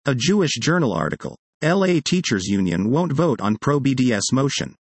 A Jewish Journal article. LA Teachers Union won't vote on pro-BDS motion.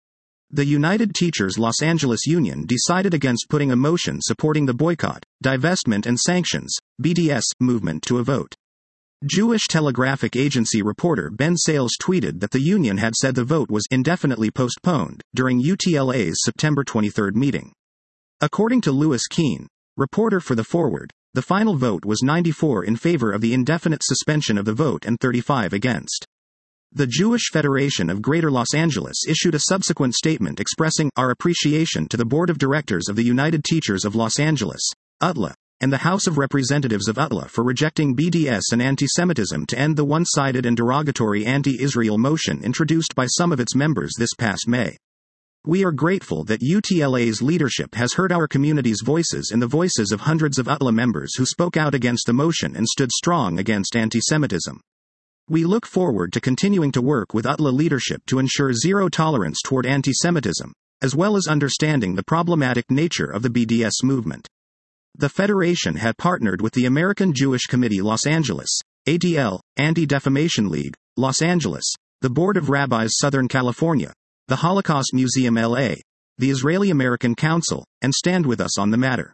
The United Teachers Los Angeles Union decided against putting a motion supporting the boycott, divestment and sanctions, BDS, movement to a vote. Jewish Telegraphic Agency reporter Ben Sales tweeted that the union had said the vote was indefinitely postponed during UTLA's September 23 meeting. According to Louis Keene, reporter for The Forward, the final vote was 94 in favor of the indefinite suspension of the vote and 35 against. The Jewish Federation of Greater Los Angeles issued a subsequent statement expressing our appreciation to the Board of Directors of the United Teachers of Los Angeles, UTLA, and the House of Representatives of UTLA for rejecting BDS and anti-Semitism to end the one-sided and derogatory anti-Israel motion introduced by some of its members this past May. We are grateful that UTLA's leadership has heard our community's voices and the voices of hundreds of UTLA members who spoke out against the motion and stood strong against anti-Semitism. We look forward to continuing to work with UTLA leadership to ensure zero tolerance toward anti-Semitism, as well as understanding the problematic nature of the BDS movement. The Federation had partnered with the American Jewish Committee Los Angeles, ADL, Anti-Defamation League, Los Angeles, the Board of Rabbis Southern California, the Holocaust Museum LA, the Israeli American Council, and Stand With Us on the matter.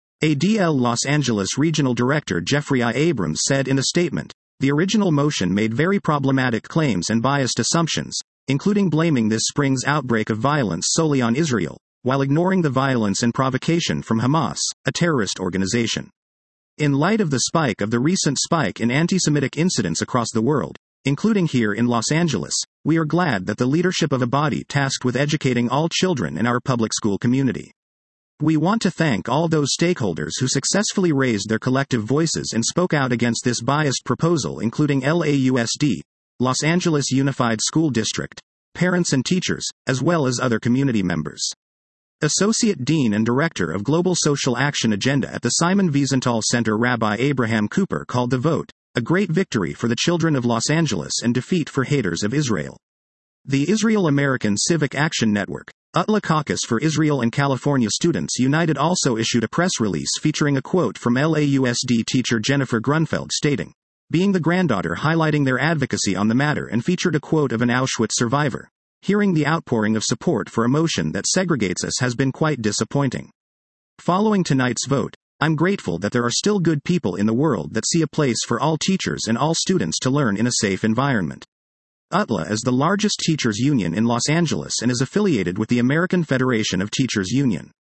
ADL Los Angeles Regional Director Jeffrey I. Abrams said in a statement, the original motion made very problematic claims and biased assumptions, including blaming this spring's outbreak of violence solely on Israel, while ignoring the violence and provocation from Hamas, a terrorist organization. In light of the recent spike in anti-Semitic incidents across the world, including here in Los Angeles, we are glad that the leadership of a body tasked with educating all children in our public school community. We want to thank all those stakeholders who successfully raised their collective voices and spoke out against this biased proposal, including LAUSD, Los Angeles Unified School District, parents and teachers, as well as other community members. Associate Dean and Director of Global Social Action Agenda at the Simon Wiesenthal Center Rabbi Abraham Cooper called the vote a great victory for the children of Los Angeles and defeat for haters of Israel. The Israel American Civic Action Network, UTLA Caucus for Israel and California Students United also issued a press release featuring a quote from LAUSD teacher Jennifer Grunfeld stating, being the granddaughter highlighting their advocacy on the matter, and featured a quote of an Auschwitz survivor. Hearing the outpouring of support for a motion that segregates us has been quite disappointing. Following tonight's vote, I'm grateful that there are still good people in the world that see a place for all teachers and all students to learn in a safe environment. UTLA is the largest teachers union in Los Angeles and is affiliated with the American Federation of Teachers Union.